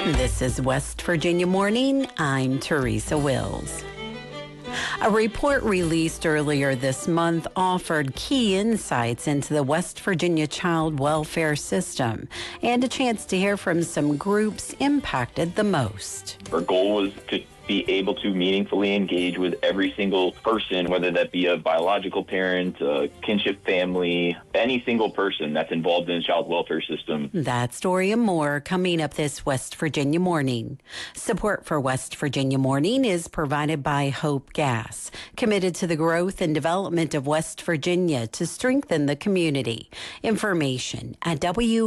This is West Virginia Morning. I'm Teresa Wills. A report released earlier this month offered key insights into the West Virginia child welfare system and a chance to hear from some groups impacted the most. Our goal was to be able to meaningfully engage with every single person, whether that be a biological parent, a kinship family, any single person that's involved in the child welfare system. That story and more coming up this West Virginia Morning. Support for West Virginia Morning is provided by Hope Gas, committed to the growth and development of West Virginia to strengthen the community. Information at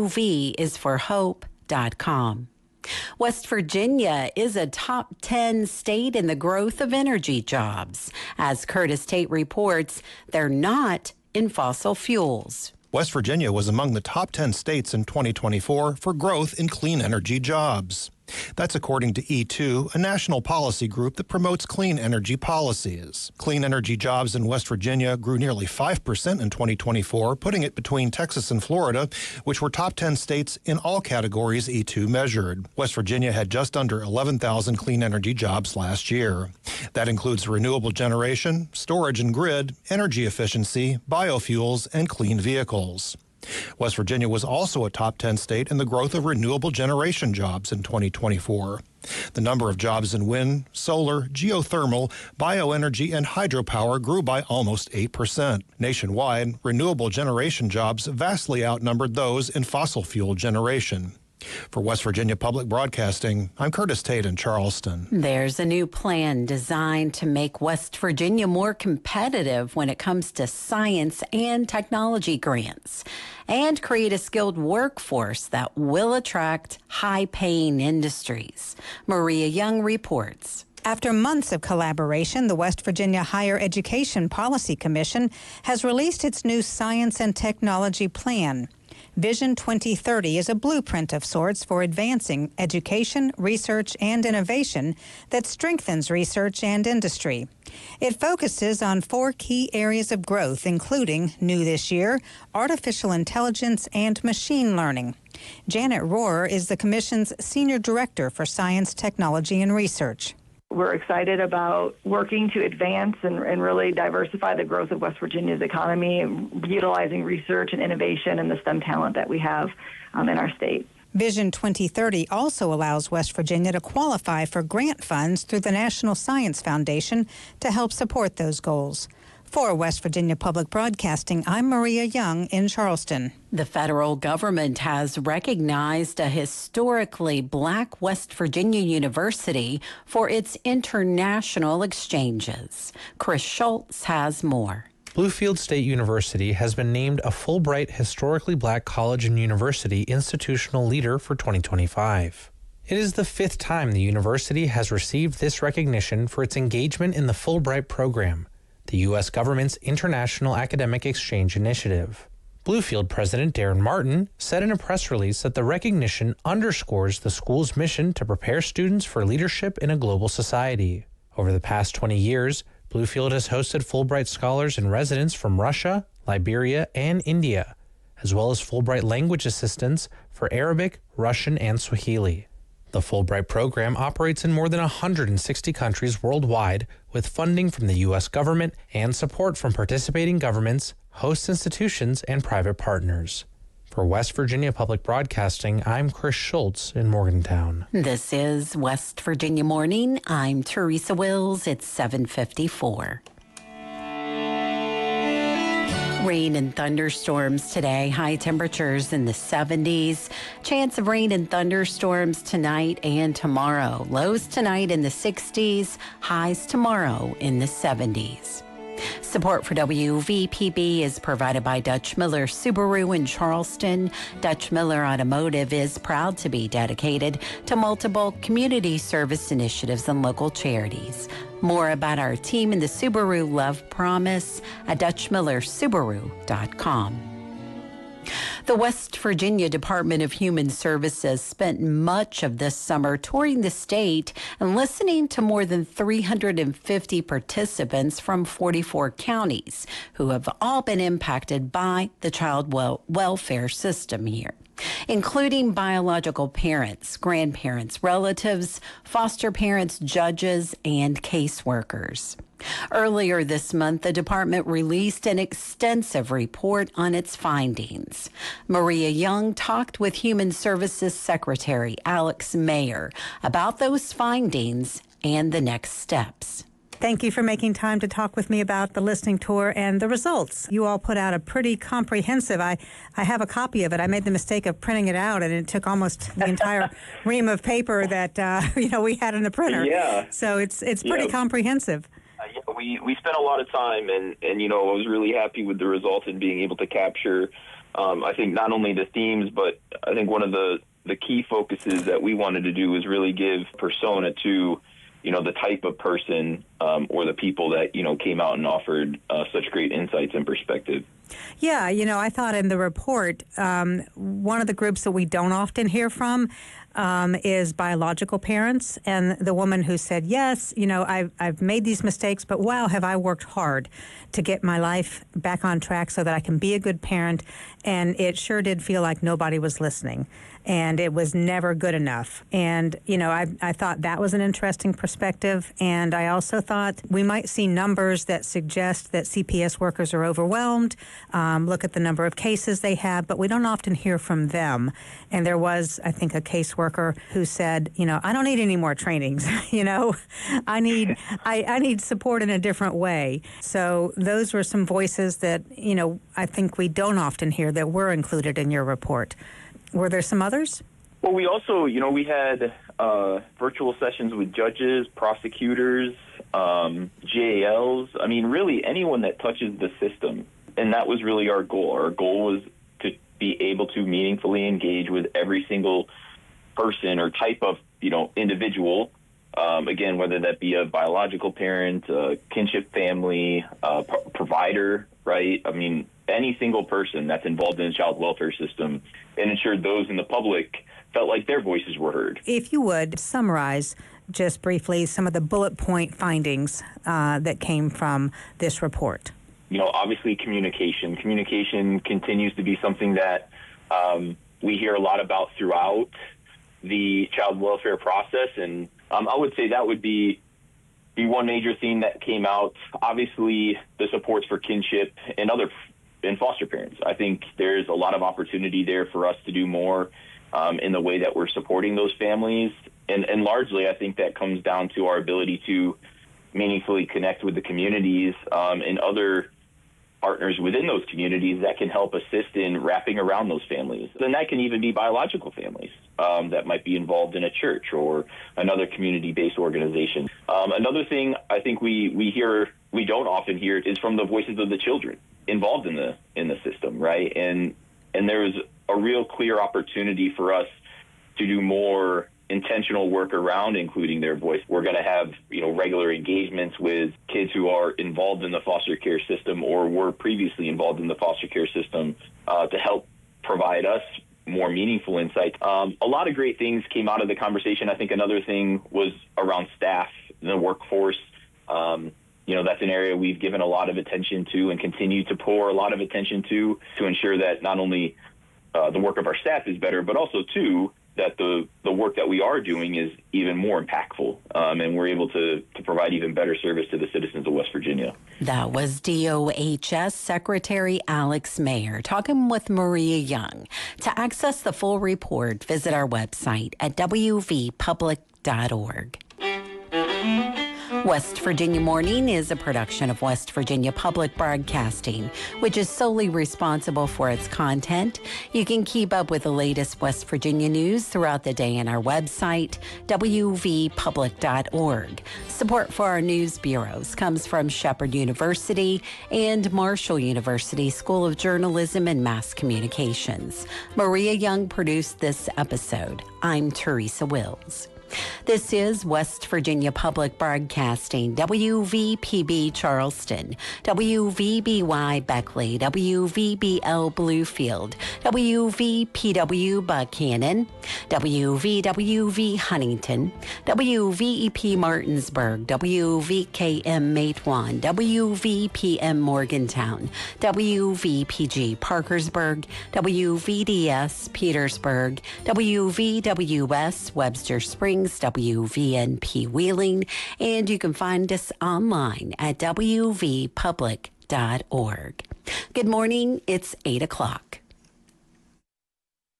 wvisforhope.com. West Virginia is a top 10 state in the growth of energy jobs. As Curtis Tate reports, they're not in fossil fuels. West Virginia was among the top 10 states in 2024 for growth in clean energy jobs. That's according to E2, a national policy group that promotes clean energy policies. Clean energy jobs in West Virginia grew nearly 5% in 2024, putting it between Texas and Florida, which were top 10 states in all categories E2 measured. West Virginia had just under 11,000 clean energy jobs last year. That includes renewable generation, storage and grid, energy efficiency, biofuels, and clean vehicles. West Virginia was also a top 10 state in the growth of renewable generation jobs in 2024. The number of jobs in wind, solar, geothermal, bioenergy, and hydropower grew by almost 8%. Nationwide, renewable generation jobs vastly outnumbered those in fossil fuel generation. For West Virginia Public Broadcasting, I'm Curtis Tate in Charleston. There's a new plan designed to make West Virginia more competitive when it comes to science and technology grants and create a skilled workforce that will attract high-paying industries. Maria Young reports. After months of collaboration, the West Virginia Higher Education Policy Commission has released its new Science and Technology Plan. Vision 2030 is a blueprint of sorts for advancing education, research, and innovation that strengthens research and industry. It focuses on 4 key areas of growth, including, new this year, artificial intelligence and machine learning. Janet Rohrer is the Commission's Senior Director for Science, Technology, and Research. We're excited about working to advance and really diversify the growth of West Virginia's economy, utilizing research and innovation and the STEM talent that we have in our state. Vision 2030 also allows West Virginia to qualify for grant funds through the National Science Foundation to help support those goals. For West Virginia Public Broadcasting, I'm Maria Young in Charleston. The federal government has recognized a historically black West Virginia university for its international exchanges. Chris Schultz has more. Bluefield State University has been named a Fulbright Historically Black College and University Institutional Leader for 2025. It is the 5th time the university has received this recognition for its engagement in the Fulbright program, the U.S. government's international academic exchange initiative. Bluefield President Darren Martin said in a press release that the recognition underscores the school's mission to prepare students for leadership in a global society. Over the past 20 years, Bluefield has hosted Fulbright scholars and residents from Russia, Liberia, and India, as well as Fulbright language assistants for Arabic, Russian, and Swahili. The Fulbright program operates in more than 160 countries worldwide with funding from the U.S. government and support from participating governments, host institutions, and private partners. For West Virginia Public Broadcasting, I'm Chris Schultz in Morgantown. This is West Virginia Morning. I'm Teresa Wills. It's 7:54. Rain and thunderstorms today, high temperatures in the 70s. Chance of rain and thunderstorms tonight and tomorrow. Lows tonight in the 60s, highs tomorrow in the 70s. Support for WVPB is provided by Dutch Miller Subaru in Charleston. Dutch Miller Automotive is proud to be dedicated to multiple community service initiatives and local charities. More about our team and the Subaru Love Promise at DutchMillerSubaru.com. The West Virginia Department of Human Services spent much of this summer touring the state and listening to more than 350 participants from 44 counties who have all been impacted by the child welfare system here. including biological parents, grandparents, relatives, foster parents, judges, and caseworkers. Earlier this month, the department released an extensive report on its findings. Maria Young talked with Human Services Secretary Alex Mayer about those findings and the next steps. Thank you for making time to talk with me about the listening tour and the results. You all put out a pretty comprehensive, I have a copy of it. I made the mistake of printing it out, and it took almost the entire ream of paper that we had in the printer. Yeah. So it's pretty comprehensive. We spent a lot of time, and I was really happy with the results and being able to capture, I think, not only the themes, but I think one of the key focuses that we wanted to do was really give persona to, the type of person or the people that, came out and offered such great insights and perspective. Yeah, I thought in the report, one of the groups that we don't often hear from is biological parents, and the woman who said, yes, I've made these mistakes, but wow, have I worked hard to get my life back on track so that I can be a good parent, and it sure did feel like nobody was listening, and it was never good enough. And, I thought that was an interesting perspective, and I also thought we might see numbers that suggest that CPS workers are overwhelmed, look at the number of cases they have, but we don't often hear from them. And there was, I think, a caseworker who said, I don't need any more trainings. I need support in a different way. So those were some voices that, I think we don't often hear that were included in your report. Were there some others? Well, we also, we had virtual sessions with judges, prosecutors, JALs. I mean, really anyone that touches the system. And that was really our goal. Our goal was to be able to meaningfully engage with every single person or type of, individual. Again, whether that be a biological parent, a kinship family, provider, right? I mean, any single person that's involved in the child welfare system, and ensured those in the public felt like their voices were heard. If you would summarize just briefly some of the bullet point findings that came from this report. Obviously communication. Communication continues to be something that we hear a lot about throughout the child welfare process. And I would say that would be one major theme that came out. Obviously, the supports for kinship and foster parents. I think there's a lot of opportunity there for us to do more in the way that we're supporting those families. And largely, I think that comes down to our ability to meaningfully connect with the communities and other partners within those communities that can help assist in wrapping around those families. And that can even be biological families that might be involved in a church or another community-based organization. Another thing I think we don't often hear is from the voices of the children involved in the system, right? And there is a real clear opportunity for us to do more intentional work around including their voice. We're going to have, regular engagements with kids who are involved in the foster care system or were previously involved in the foster care system to help provide us more meaningful insights. A lot of great things came out of the conversation. I think another thing was around staff, the workforce. That's an area we've given a lot of attention to and continue to pour a lot of attention to ensure that not only the work of our staff is better, but also, too, that the work that we are doing is even more impactful, and we're able to provide even better service to the citizens of West Virginia. That was DOHS Secretary Alex Mayer talking with Maria Young. To access the full report, visit our website at wvpublic.org. West Virginia Morning is a production of West Virginia Public Broadcasting, which is solely responsible for its content. You can keep up with the latest West Virginia news throughout the day on our website, wvpublic.org. Support for our news bureaus comes from Shepherd University and Marshall University School of Journalism and Mass Communications. Maria Young produced this episode. I'm Teresa Wills. This is West Virginia Public Broadcasting, WVPB Charleston, WVBY Beckley, WVBL Bluefield, WVPW Buchanan, WVWV Huntington, WVEP Martinsburg, WVKM Matewan, WVPM Morgantown, WVPG Parkersburg, WVDS Petersburg, WVWS Webster Springs, WVNP Wheeling, and you can find us online at wvpublic.org. Good morning. It's 8 o'clock.